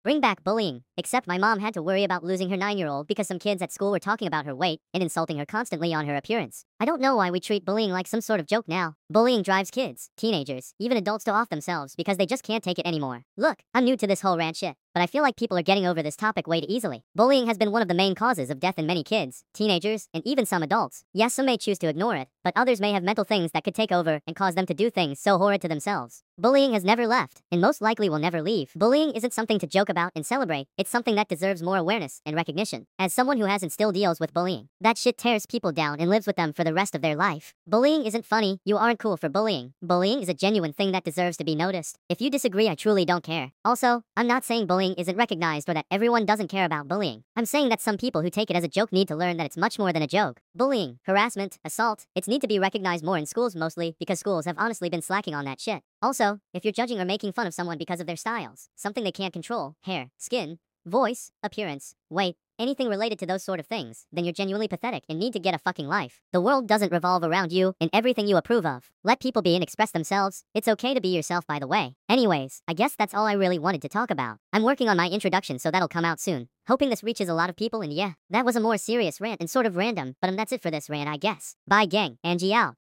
Bring back bullying. Except my mom had to worry about losing her 9-year-old because some kids at school were talking about her weight and insulting her constantly on her appearance. I don't know why we treat bullying like some sort of joke now. Bullying drives kids, teenagers, even adults to off themselves because they just can't take it anymore. Look, I'm new to this whole rant shit, but I feel like people are getting over this topic way too easily. Bullying has been one of the main causes of death in many kids, teenagers, and even some adults. Yes, some may choose to ignore it, but others may have mental things that could take over and cause them to do things so horrid to themselves. Bullying has never left, and most likely will never leave. Bullying isn't something to joke about and celebrate, it's something that deserves more awareness and recognition. As someone who hasn't still deals with bullying, that shit tears people down and lives with them for the rest of their life. Bullying isn't funny, you aren't cool for bullying. Bullying is a genuine thing that deserves to be noticed. If you disagree, I truly don't care. Also, I'm not saying bullying isn't recognized or that everyone doesn't care about bullying. I'm saying that some people who take it as a joke need to learn that it's much more than a joke. Bullying, harassment, assault, it's need to be recognized more in schools mostly because schools have honestly been slacking on that shit. Also, if you're judging or making fun of someone because of their styles, something they can't control, hair, skin, voice, appearance, weight, anything related to those sort of things, then you're genuinely pathetic and need to get a fucking life. The world doesn't revolve around you and everything you approve of. Let people be and express themselves. It's okay to be yourself, by the way. Anyways, I guess that's all I really wanted to talk about. I'm working on my introduction, so that'll come out soon. Hoping this reaches a lot of people, and yeah, that was a more serious rant and sort of random, but that's it for this rant, I guess. Bye gang, Angie out.